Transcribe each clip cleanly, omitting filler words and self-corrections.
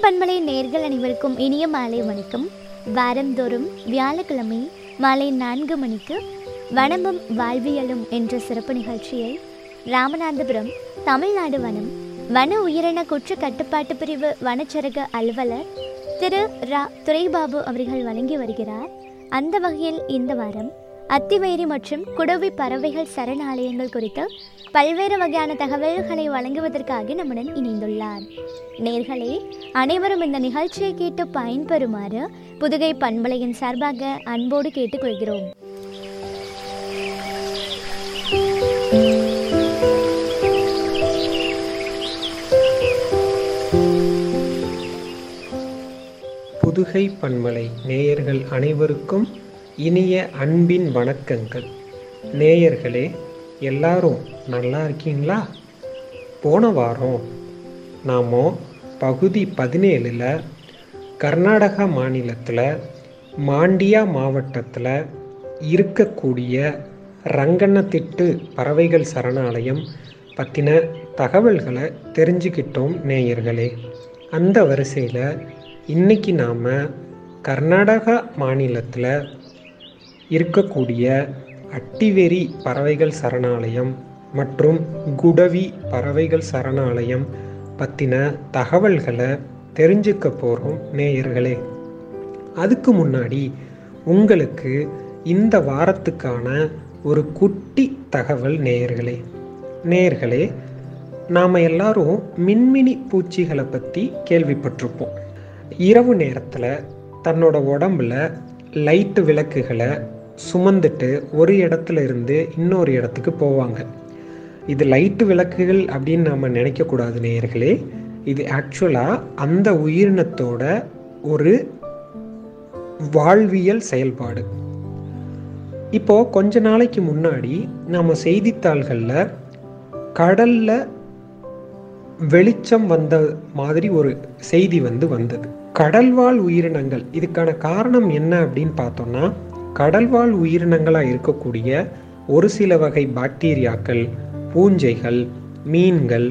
பண்பலை நேயர்கள் அனைவருக்கும் இனிய மாலை வணக்கம். வாரந்தோறும் வியாழக்கிழமை மாலை 4 மணிக்கு வனமும் வாழ்வியலும் என்ற சிறப்பு நிகழ்ச்சியை ராமநாதபுரம் தமிழ்நாடு வன உயிரின குற்ற கட்டுப்பாட்டு பிரிவு வனச்சரக அலுவலர் திரு துரைபாபு அவர்கள் வழங்கி வருகிறார். அந்த வகையில் இந்த வாரம் அத்திவேரி மற்றும் குடவி பறவைகள் சரணாலயங்கள் குறித்து பல்வேறு வகையான தகவல்களை வழங்குவதற்காக நம்முடன் இணைந்துள்ளார். நேர்களே, அனைவரும் இந்த நிகழ்ச்சியை கேட்டு பயன்பெறுமாறு புதுகை பண்பலையின் சார்பாக அன்போடு கேட்டுக்கொள்கிறோம். புதுகை பண்பலை நேயர்கள் அனைவருக்கும் இனிய அன்பின் வணக்கங்கள். நேயர்களே, எல்லாரும் நல்லா இருக்கீங்களா? போன வாரம் நாம் பகுதி 17 கர்நாடகா மாநிலத்தில் மாண்டியா மாவட்டத்தில் இருக்கக்கூடிய ரங்கண்ணத்திட்டு பறவைகள் சரணாலயம் பற்றின தகவல்களை தெரிஞ்சுக்கிட்டோம் நேயர்களே. அந்த வரிசையில் இன்றைக்கி நாம் கர்நாடகா மாநிலத்தில் இருக்கக்கூடிய அட்டிவேரி பறவைகள் சரணாலயம் மற்றும் குடவி பறவைகள் சரணாலயம் பற்றின தகவல்களை தெரிஞ்சுக்க போகிறோம் நேயர்களே. அதுக்கு முன்னாடி உங்களுக்கு இந்த வாரத்துக்கான ஒரு குட்டி தகவல் நேயர்களே, நாம் எல்லாரும் மின்மினி பூச்சிகளை பற்றி கேள்விப்பட்டிருப்போம். இரவு நேரத்தில் தன்னோட உடம்புல லைட்டு விளக்குகளை சுமந்துட்டு ஒரு இடத்துல இருந்து இன்னொரு இடத்துக்கு போவாங்க. இது லைட்டு விளக்குகள் அப்படின்னு நம்ம நினைக்கக்கூடாது நேயர்களே. இது ஆக்சுவலாக அந்த உயிரினத்தோட ஒரு வாழ்வியல் செயல்பாடு. இப்போது கொஞ்ச நாளைக்கு முன்னாடி நம்ம செய்தித்தாள்களில் கடலில் வெளிச்சம் வந்த மாதிரி ஒரு செய்தி வந்தது. கடல்வாழ் உயிரினங்கள், இதுக்கான காரணம் என்ன அப்படின்னு பார்த்தோம்னா, கடல்வாழ் உயிரினங்களாக இருக்கக்கூடிய ஒரு சில வகை பாக்டீரியாக்கள், பூஞ்சைகள், மீன்கள்,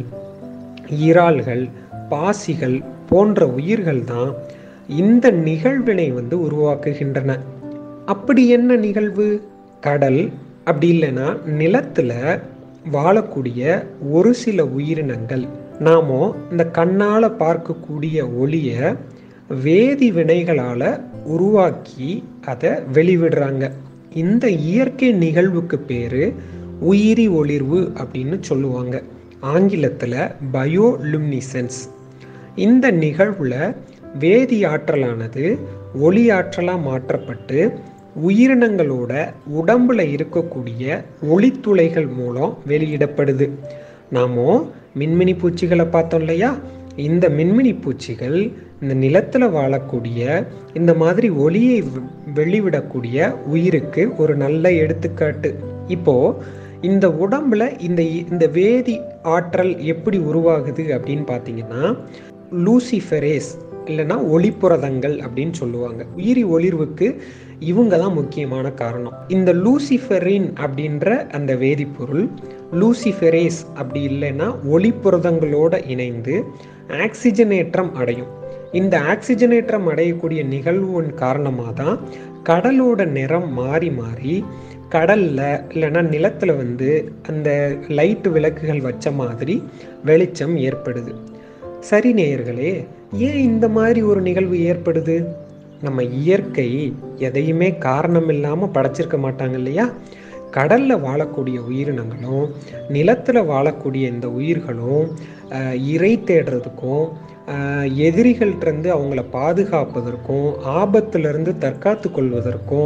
இறால்கள், பாசிகள் போன்ற உயிர்கள் தான் இந்த நிகழ்வினை உருவாக்குகின்றன. அப்படி என்ன நிகழ்வு? கடல் அப்படி இல்லைன்னா நிலத்தில் வாழக்கூடிய ஒரு சில உயிரினங்கள் நாம இந்த கண்ணால் பார்க்கக்கூடிய ஒளியை வேதி வினைகளால் உருவாக்கி அதை வெளிவிடுறாங்க. இந்த இயற்கை நிகழ்வுக்கு பேர் உயிரி ஒளிர்வு அப்படின்னு சொல்லுவாங்க. ஆங்கிலத்தில் பயோலுமினிசன்ஸ். இந்த நிகழ்வில் வேதி ஆற்றலானது ஒளி ஆற்றலாக மாற்றப்பட்டு உயிரினங்களோட உடம்புல இருக்கக்கூடிய ஒளித்துளைகள் மூலம் வெளியிடப்படுது. நாம் மின்மினி பூச்சிகளை பார்த்தோம் இல்லையா? இந்த மின்மினி பூச்சிகள் இந்த நிலத்தில் வாழக்கூடிய இந்த மாதிரி ஒளியை வெளிவிடக்கூடிய உயிருக்கு ஒரு நல்ல எடுத்துக்காட்டு. இப்போது இந்த உடம்புல இந்த வேதி ஆற்றல் எப்படி உருவாகுது அப்படின்னு பார்த்தீங்கன்னா, லூசிஃபெரேஸ் இல்லைன்னா ஒளிப்புரதங்கள் அப்படின்னு சொல்லுவாங்க. உயிரி ஒளிர்வுக்கு இவங்க தான் முக்கியமான காரணம். இந்த லூசிஃபெரின் அப்படின்ற அந்த வேதிப்பொருள் லூசிஃபெரேஸ் அப்படி இல்லைன்னா ஒளிப்புரதங்களோடு இணைந்து ஆக்சிஜனேற்றம் அடையும். இந்த ஆக்சிஜனேற்றம் அடையக்கூடிய நிகழ்வின் காரணமாக தான் கடலோட நிறம் மாறி மாறி கடலில் இல்லைன்னா நிலத்தில் அந்த லைட்டு விளக்குகள் வச்ச மாதிரி வெளிச்சம் ஏற்படுது. சரி நேயர்களே, ஏன் இந்த மாதிரி ஒரு நிகழ்வு ஏற்படுது? நம்ம இயற்கை எதையுமே காரணம் இல்லாமல் படைச்சிருக்க மாட்டாங்க இல்லையா? கடலில் வாழக்கூடிய உயிரினங்களும் நிலத்தில் வாழக்கூடிய இந்த உயிர்களும் இறை தேடுறதுக்கும் எதிரிகள்கிட்டருந்து அவங்கள பாதுகாப்பதற்கும் ஆபத்திலிருந்து தற்காத்து கொள்வதற்கும்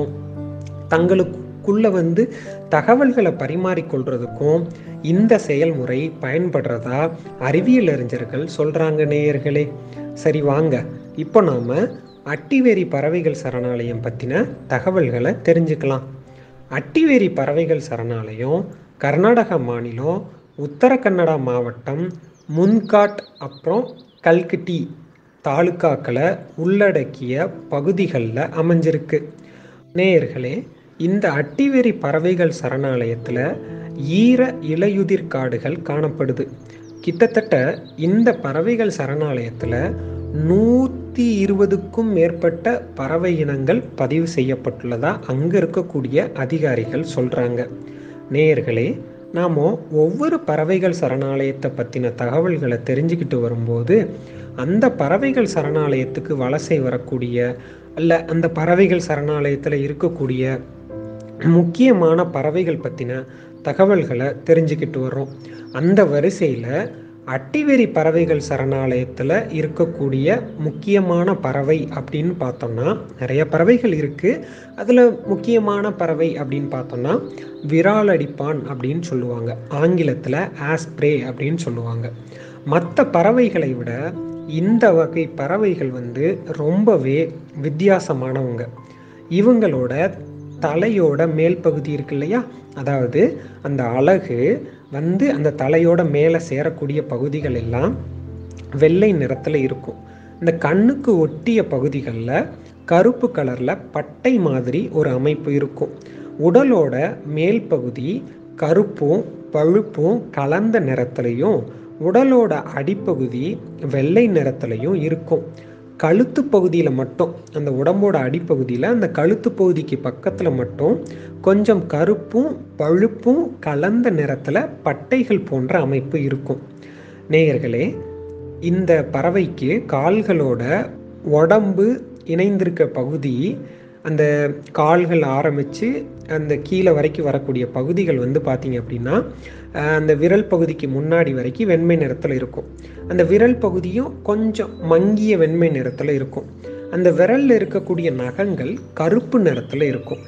தங்களுக்குள்ள தகவல்களை பரிமாறிக்கொள்றதுக்கும் இந்த செயல்முறை பயன்படுறதா அறிவியல் அறிஞர்கள் சொல்கிறாங்க நேயர்களே. சரி வாங்க, இப்போ நாம் அட்டிவேரி பறவைகள் சரணாலயம் பற்றின தகவல்களை தெரிஞ்சுக்கலாம். அட்டிவேரி பறவைகள் சரணாலயம் கர்நாடகா மாநிலம் உத்தர கன்னடா மாவட்டம் முன்காட் அப்புறம் கல்கட்டி தாலுக்காக்களை உள்ளடக்கிய பகுதிகளில் அமைஞ்சிருக்கு. நேயர்களே, இந்த அட்டிவேரி பறவைகள் சரணாலயத்தில் ஈர இலையுதிர் காடுகள் காணப்படுது. கிட்டத்தட்ட இந்த பறவைகள் சரணாலயத்தில் 120க்கும் மேற்பட்ட பறவை இனங்கள் பதிவு செய்யப்பட்டுள்ளதா அங்கே இருக்கக்கூடிய அதிகாரிகள் சொல்கிறாங்க. நேயர்களே, நாம் ஒவ்வொரு பறவைகள் சரணாலயத்தை பற்றின தகவல்களை தெரிஞ்சுக்கிட்டு வரும்போது அந்த பறவைகள் சரணாலயத்துக்கு வலசை வரக்கூடிய அல்ல அந்த பறவைகள் சரணாலயத்தில் இருக்கக்கூடிய முக்கியமான பறவைகள் பற்றின தகவல்களை தெரிஞ்சுக்கிட்டு வர்றோம். அந்த வரிசையில் அட்டிவெரி பறவைகள் சரணாலயத்தில் இருக்கக்கூடிய முக்கியமான பறவை அப்படின்னு பார்த்தோம்னா நிறைய பறவைகள் இருக்குது. அதில் முக்கியமான பறவை அப்படின்னு பார்த்தோம்னா விராலடிப்பான் அப்படின்னு சொல்லுவாங்க. ஆங்கிலத்தில் ஆஸ்ப்ரே அப்படின்னு சொல்லுவாங்க. மற்ற பறவைகளை விட இந்த வகை பறவைகள் ரொம்பவே வித்தியாசமானவங்க. இவங்களோட தலையோட மேல் பகுதி இருக்கு இல்லையா, அதாவது அந்த அலகு அந்த தலையோட மேலே சேரக்கூடிய பகுதிகள் எல்லாம் வெள்ளை நிறத்தில் இருக்கும். இந்த கண்ணுக்கு ஒட்டிய பகுதிகளில் கருப்பு கலரில் பட்டை மாதிரி ஒரு அமைப்பு இருக்கும். உடலோட மேல் பகுதி கருப்பும் பழுப்பும் கலந்த நிறத்துலையும் உடலோட அடிப்பகுதி வெள்ளை நிறத்துலையும் இருக்கும். கழுத்து பகுதியில் மட்டும் அந்த உடம்போட அடிப்பகுதியில் அந்த கழுத்து பகுதிக்கு பக்கத்தில் மட்டும் கொஞ்சம் கருப்பும் பழுப்பும் கலந்த நிறத்தில் பட்டைகள் போன்ற அமைப்பு இருக்கும். நேயர்களே, இந்த பறவைக்கு கால்களோட உடம்பு இணைந்திருக்க பகுதி அந்த கால்கள் ஆரம்பித்து அந்த கீழே வரைக்கும் வரக்கூடிய பகுதிகள் பார்த்தீங்க அப்படின்னா அந்த விரல் பகுதிக்கு முன்னாடி வரைக்கும் வெண்மை நிறத்தில் இருக்கும். அந்த விரல் பகுதியும் கொஞ்சம் மங்கிய வெண்மை நிறத்தில் இருக்கும். அந்த விரலில் இருக்கக்கூடிய நகங்கள் கருப்பு நிறத்தில் இருக்கும்.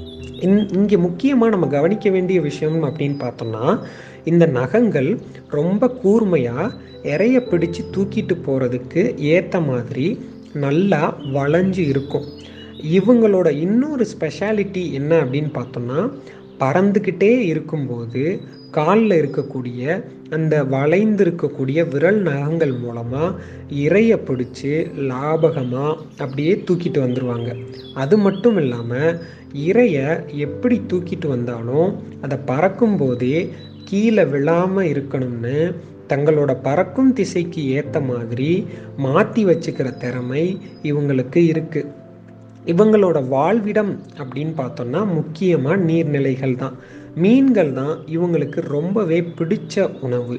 இங்கே முக்கியமாக நம்ம கவனிக்க வேண்டிய விஷயம் அப்படின்னு பார்த்தோம்னா இந்த நகங்கள் ரொம்ப கூர்மையாக இறைய பிடிச்சு தூக்கிட்டு போகிறதுக்கு ஏற்ற மாதிரி நல்லா வளைஞ்சு இருக்கும். இவங்களோட இன்னொரு ஸ்பெஷாலிட்டி என்ன அப்படின்னு பார்த்தோம்னா பறந்துக்கிட்டே இருக்கும்போது காலில் இருக்கக்கூடிய அந்த வளைந்திருக்கக்கூடிய விரல் நகங்கள் மூலமாக இறைய பிடிச்சி லாபகமாக அப்படியே தூக்கிட்டு வந்துடுவாங்க. அது மட்டும் இல்லாமல் இறைய எப்படி தூக்கிட்டு வந்தாலும் அதை பறக்கும்போதே கீழே விழாமல் இருக்கணும்னு தங்களோட பறக்கும் திசைக்கு ஏற்ற மாதிரி மாற்றி வச்சுக்கிற திறமை இவங்களுக்கு இருக்குது. இவங்களோட வாழ்விடம் அப்படின்னு பார்த்தோம்னா முக்கியமாக நீர்நிலைகள் தான். மீன்கள் தான் இவங்களுக்கு ரொம்பவே பிடிச்ச உணவு.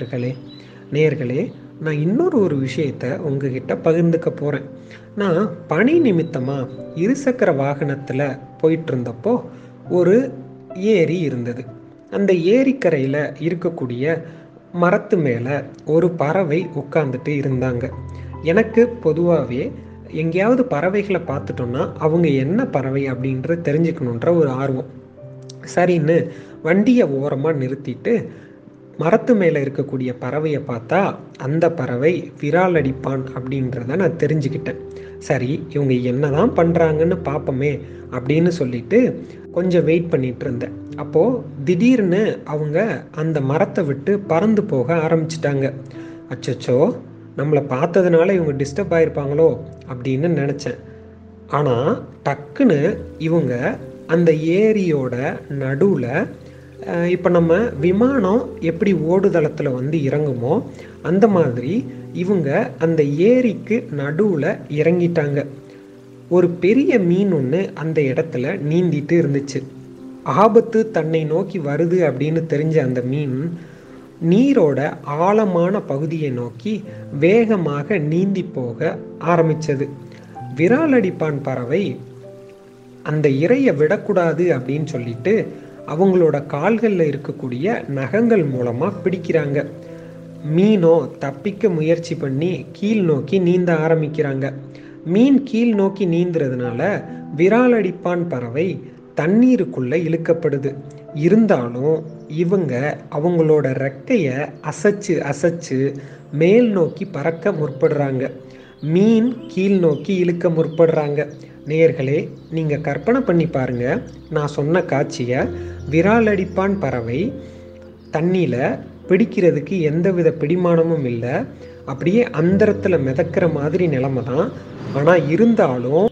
நேயர்களே, நான் இன்னொரு விஷயத்தை உங்ககிட்ட பகிர்ந்துக்க போகிறேன். நான் பணி நிமித்தமாக இருசக்கர வாகனத்தில் போயிட்டு இருந்தப்போ ஒரு ஏரி இருந்தது. அந்த ஏரிக்கரையில் இருக்கக்கூடிய மரத்து மேலே ஒரு பறவை உட்காந்துட்டு இருந்தாங்க. எனக்கு பொதுவாகவே எங்கேயாவது பறவைகளை பார்த்துட்டோன்னா அவங்க என்ன பறவை அப்படின்றது தெரிஞ்சுக்கணுன்ற ஒரு ஆர்வம். சரின்னு வண்டியை ஓரமாக நிறுத்திட்டு மரத்து மேலே இருக்கக்கூடிய பறவையை பார்த்தா அந்த பறவை விராலடிப்பான் அப்படின்றத நான் தெரிஞ்சுக்கிட்டேன். சரி, இவங்க என்னதான் பண்ணுறாங்கன்னு பார்ப்போமே அப்படின்னு சொல்லிட்டு கொஞ்சம் வெயிட் பண்ணிட்டு இருந்தேன். அப்போது திடீர்னு அவங்க அந்த மரத்தை விட்டு பறந்து போக ஆரம்பிச்சிட்டாங்க. அச்சச்சோ, நம்மளை பார்த்ததுனால இவங்க டிஸ்டர்ப் ஆகிருப்பாங்களோ அப்படின்னு நினச்சேன். ஆனால் டக்குன்னு இவங்க அந்த ஏரியோட நடுவில் இப்போ நம்ம விமானம் எப்படி ஓடுதளத்தில் இறங்குமோ அந்த மாதிரி இவங்க அந்த ஏரிக்கு நடுவில் இறங்கிட்டாங்க. ஒரு பெரிய மீன் ஒன்று அந்த இடத்துல நீந்திட்டு இருந்துச்சு. ஆபத்து தன்னை நோக்கி வருது அப்படின்னு தெரிஞ்ச அந்த மீன் நீரோட ஆழமான பகுதியை நோக்கி வேகமாக நீந்தி போக ஆரம்பித்தது. விராலடிப்பான் பறவை அந்த இரையை விடக்கூடாது அப்படின்னு சொல்லிட்டு அவங்களோட கால்களில் இருக்கக்கூடிய நகங்கள் மூலமாக பிடிக்கிறாங்க. மீனோ தப்பிக்க முயற்சி பண்ணி கீழ் நோக்கி நீந்த ஆரம்பிக்கிறாங்க. மீன் கீழ் நோக்கி நீந்துறதுனால விராலடிப்பான் பறவை தண்ணீருக்குள்ளே இழுக்கப்படுது. இருந்தாலும் இவங்க அவங்களோட ரெக்கையை அசைச்சு மேல் நோக்கி பறக்க முற்படுறாங்க. மீன் கீழ் நோக்கி இழுக்க முற்படுறாங்க. நேயர்களே, நீங்கள் கற்பனை பண்ணி பாருங்க, நான் சொன்ன காட்சியை. விராலடிப்பான் பறவை தண்ணியில் பிடிக்கிறதுக்கு எந்தவித பிடிமானமும் இல்லை, அப்படியே அந்தரத்தில் மிதக்கிற மாதிரி நிலைமை தான். ஆனால் இருந்தாலும்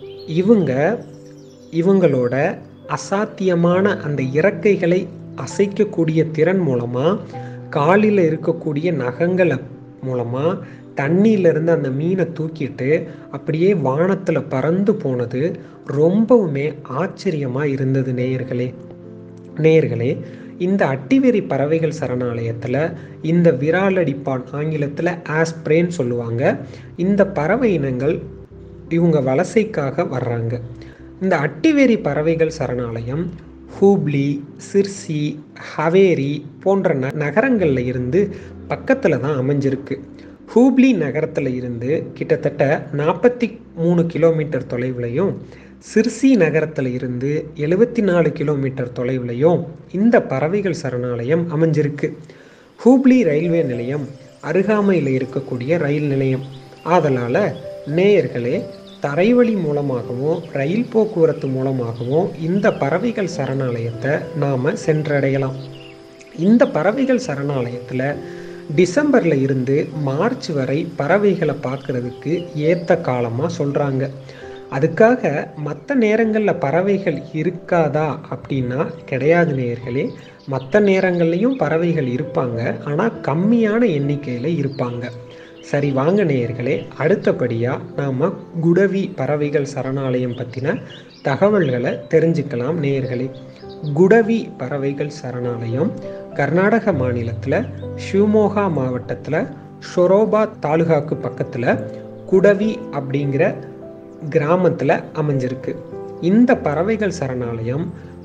இவங்களோட அசாத்தியமான அந்த இறக்கைகளை அசைக்கக்கூடிய திறன் மூலமாக காலில் இருக்கக்கூடிய நகங்களை மூலமாக தண்ணியிலிருந்து அந்த மீனை தூக்கிட்டு அப்படியே வானத்தில் பறந்து போனது ரொம்பவுமே ஆச்சரியமாக இருந்தது நேயர்களே. இந்த அட்டிவெறி பறவைகள் சரணாலயத்தில் இந்த விராலடிப்பான், ஆங்கிலத்தில் ஆஸ்ப்ரேன்னு சொல்லுவாங்க, இந்த பறவை இனங்கள் இவங்க வலசைக்காக வர்றாங்க. இந்த அட்டிவெறி பறவைகள் சரணாலயம் ஹூப்ளி, சிர்சி, ஹவேரி போன்ற நகரங்களில் இருந்து பக்கத்தில் தான் அமைஞ்சிருக்கு. ஹூப்ளி நகரத்தில் இருந்து கிட்டத்தட்ட 43 கிலோமீட்டர் தொலைவுலையும், சிர்சி நகரத்தில் இருந்து 74 கிலோமீட்டர் தொலைவுலையும் இந்த பறவைகள் சரணாலயம் அமைஞ்சிருக்கு. ஹூப்ளி ரயில்வே நிலையம் அருகாமையில் இருக்கக்கூடிய ரயில் நிலையம். ஆதலால் நேயர்களே, தரைவழி மூலமாகவும் ரயில் போக்குவரத்து மூலமாகவும் இந்த பறவைகள் சரணாலயத்தை நாம் சென்றடையலாம். இந்த பறவைகள் சரணாலயத்தில் டிசம்பரில் இருந்து மார்ச் வரை பறவைகளை பார்க்குறதுக்கு ஏற்ற காலமாக சொல்கிறாங்க. அதுக்காக மற்ற நேரங்களில் பறவைகள் இருக்காதா அப்படின்னா கிடையாது நேயர்களே. மற்ற நேரங்கள்லையும் பறவைகள் இருப்பாங்க, ஆனால் கம்மியான எண்ணிக்கையில் இருப்பாங்க. சரி, வாங்க நேயர்களே, அடுத்தபடியாக நாம் குடவி பறவைகள் சரணாலயம் பற்றின தகவல்களை தெரிஞ்சுக்கலாம் நேயர்களே. குடவி பறவைகள் சரணாலயம் கர்நாடக மாநிலத்தில் ஷிவமோகா மாவட்டத்தில் ஷொரோபா தாலுகாக்கு பக்கத்தில் குடவி அப்படிங்கிற கிராமத்தில் அமைஞ்சிருக்கு. இந்த பறவைகள் சரணாலயம்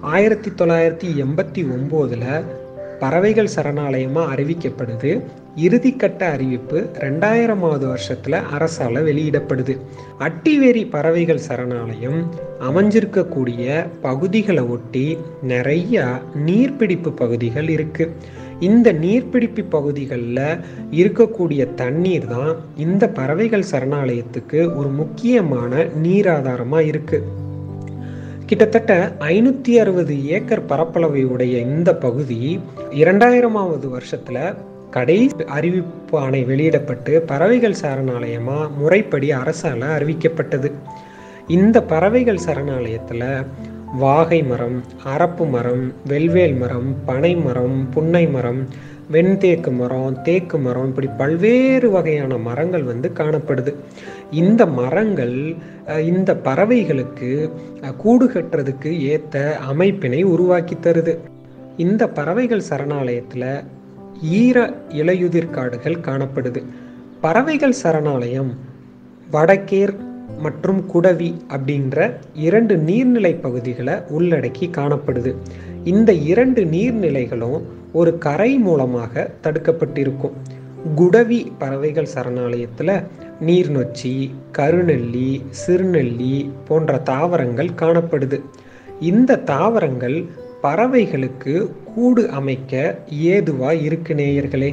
1989 பறவைகள் சரணாலயமாக அறிவிக்கப்படுது. இறுதிக்கட்ட அறிவிப்பு 2000வது வருஷத்தில் அரசால் வெளியிடப்படுது. அட்டிவெரி பறவைகள் சரணாலயம் அமைஞ்சிருக்கக்கூடிய பகுதிகளை ஒட்டி நிறைய நீர்பிடிப்பு பகுதிகள் இருக்குது. இந்த நீர்பிடிப்பு பகுதிகளில் இருக்கக்கூடிய தண்ணீர் தான் இந்த பறவைகள் சரணாலயத்துக்கு ஒரு முக்கியமான நீராதாரமாக இருக்குது. கிட்டத்தட்ட 560 ஏக்கர் பரப்பளவை உடைய இந்த பகுதி 2000வது வருஷத்தில் கடைசி அறிவிப்பு ஆணை வெளியிடப்பட்டு பறவைகள் சரணாலயமாக முறைப்படி அரசால் அறிவிக்கப்பட்டது. இந்த பறவைகள் சரணாலயத்தில் வாகை மரம், அரப்பு மரம், வெல்வேல் மரம், பனை மரம், புன்னை மரம், வெண்தேக்கு மரம், தேக்கு மரம், இப்படி பல்வேறு வகையான மரங்கள் காணப்படுது. இந்த மரங்கள் இந்த பறவைகளுக்கு கூடு கட்டுறதுக்கு ஏற்ற அமைப்பினை உருவாக்கி தருது. இந்த பறவைகள் சரணாலயத்தில் ஈர இலையுதிர் காடுகள் காணப்படுது. பறவைகள் சரணாலயம் வடக்கேர் மற்றும் குடவி அப்படின்ற 2 நீர்நிலை பகுதிகளை உள்ளடக்கி காணப்படுது. இந்த 2 நீர்நிலைகளும் ஒரு கரை மூலமாக தடுக்கப்பட்டிருக்கும். குடவி பறவைகள் சரணாலயத்தில் நீர்நொச்சி, கருநெல்லி, சிறுநெல்லி போன்ற தாவரங்கள் காணப்படுது. இந்த தாவரங்கள் பறவைகளுக்கு கூடு அமைக்க ஏதுவாக இருக்கு நேயர்களே.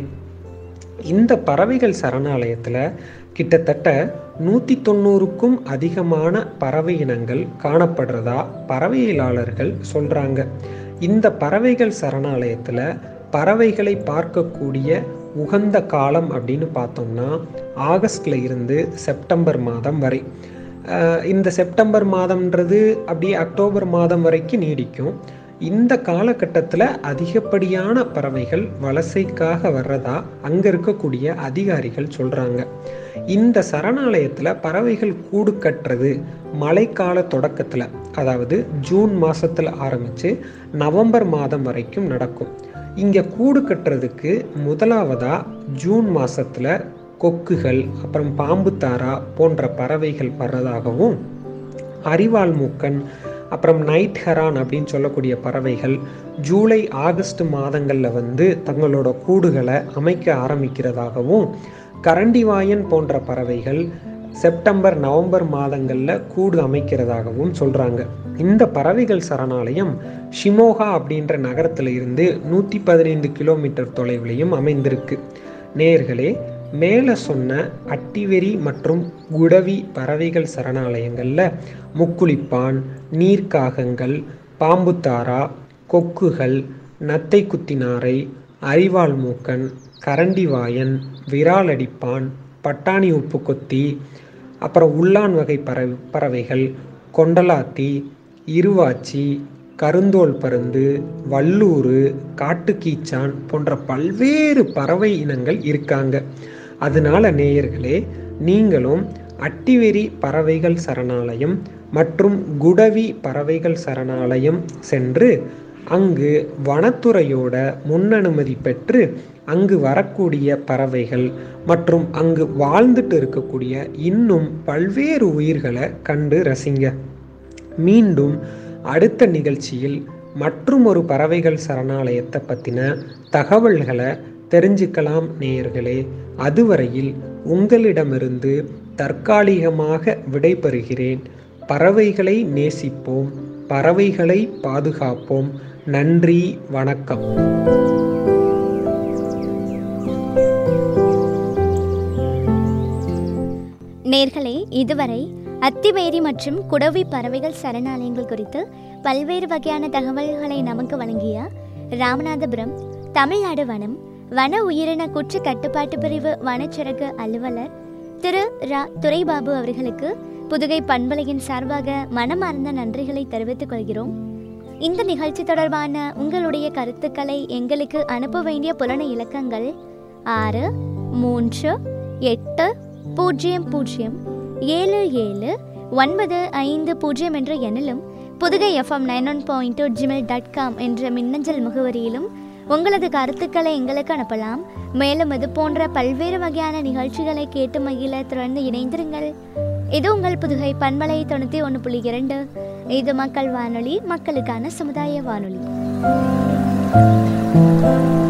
இந்த பறவைகள் சரணாலயத்தில் கிட்டத்தட்ட 190க்கும் அதிகமான பறவை இனங்கள் காணப்படுறதா பறவையியலாளர்கள் சொல்கிறாங்க. இந்த பறவைகள் சரணாலயத்தில் பறவைகளை பார்க்கக்கூடிய உகந்த காலம் அப்படின்னு பார்த்தோம்னா ஆகஸ்டில் இருந்து செப்டம்பர் மாதம் வரை. இந்த செப்டம்பர் மாதம்ன்றது அப்படியே அக்டோபர் மாதம் வரைக்கும் நீடிக்கும். இந்த காலகட்டத்தில் அதிகப்படியான பறவைகள் வலசைக்காக வர்றதா அங்கே இருக்கக்கூடிய அதிகாரிகள் சொல்கிறாங்க. இந்த சரணாலயத்தில் பறவைகள் கூடு கட்டுறது மழைக்கால தொடக்கத்தில், அதாவது ஜூன் மாதத்தில் ஆரம்பித்து நவம்பர் மாதம் வரைக்கும் நடக்கும். இங்கே கூடு கட்டுறதுக்கு முதலாவதாக ஜூன் மாதத்தில் கொக்குகள், அப்புறம் பாம்புத்தாரா போன்ற பறவைகள் வர்றதாகவும், அரிவாள் மூக்கன், அப்புறம் நைட் ஹெரான் அப்படின்னு சொல்லக்கூடிய பறவைகள் ஜூலை ஆகஸ்ட் மாதங்களில் தங்களோட கூடுகளை அமைக்க ஆரம்பிக்கிறதாகவும், கரண்டிவாயன் போன்ற பறவைகள் செப்டம்பர் நவம்பர் மாதங்களில் கூடு அமைக்கிறதாகவும் சொல்கிறாங்க. இந்த பறவைகள் சரணாலயம் ஷிமோகா அப்படின்ற நகரத்தில் இருந்து 115 கிலோமீட்டர் தொலைவிலையும் அமைந்திருக்கு. நேயர்களே, மேலே சொன்ன அட்டிவெரி மற்றும் குடவி பறவைகள் சரணாலயங்களில் முக்குளிப்பான், நீர்க்காகங்கள், பாம்புத்தாரா, கொக்குகள், நத்தை குத்தினாரை, அரிவாள் மூக்கன், கரண்டிவாயன், விராலடிப்பான், பட்டாணி உப்பு கொத்தி, அப்புறம் உள்ளான் வகை பறவைகள், கொண்டலாத்தி, இருவாச்சி, கருந்தோல் பருந்து, வல்லூறு, காட்டுக்கீச்சான் போன்ற பல்வேறு பறவை இனங்கள் இருக்காங்க. அதனால நேயர்களே, நீங்களும் அட்டிவெரி பறவைகள் சரணாலயம் மற்றும் குடவி பறவைகள் சரணாலயம் சென்று அங்கு வனத்துறையோட முன்னனுமதி பெற்று அங்கு வரக்கூடிய பறவைகள் மற்றும் அங்கு வாழ்ந்துட்டு இருக்கக்கூடிய இன்னும் பல்வேறு உயிர்களை கண்டு ரசிங்க. மீண்டும் அடுத்த நிகழ்ச்சியில் மற்றும் ஒரு பறவைகள் சரணாலயத்தை பற்றின தகவல்களை தெரிஞ்சுக்கலாம் நேயர்களே. அதுவரையில் உங்களிடமிருந்து தற்காலிகமாக விடைபெறுகிறேன். பறவைகளை நேசிப்போம், பறவைகளை பாதுகாப்போம். நன்றி, வணக்கம். நேர்களே, இதுவரை அத்திவேரி மற்றும் குடவி பறவைகள் சரணாலயங்கள் குறித்து பல்வேறு வகையான தகவல்களை நமக்கு வழங்கிய ராமநாதபுரம் தமிழ்நாடு வனம் வன உயிரின குற்ற கட்டுப்பாட்டு பிரிவு வனச்சரக அலுவலர் திரு துரைபாபு அவர்களுக்கு புதுகை பண்பலையின் சார்பாக மனமார்ந்த நன்றிகளை தெரிவித்துக் கொள்கிறோம். இந்த நிகழ்ச்சி தொடர்பான உங்களுடைய கருத்துக்களை எங்களுக்கு அனுப்ப வேண்டிய புலன இலக்கங்கள் 6383007795 என்ற எண்ணிலும் புதுகை FM 91.2 gmail.com என்ற மின்னஞ்சல் முகவரியிலும் உங்களது கருத்துக்களை எங்களுக்கு அனுப்பலாம். மேலும் இது போன்ற பல்வேறு வகையான நிகழ்ச்சிகளை கேட்டு மகிழ தொடர்ந்து இணைந்திருங்கள். இது உங்கள் புதுகை பண்பலை 91.2. இது மக்கள் வானொலி, மக்களுக்கான சமுதாய வானொலி.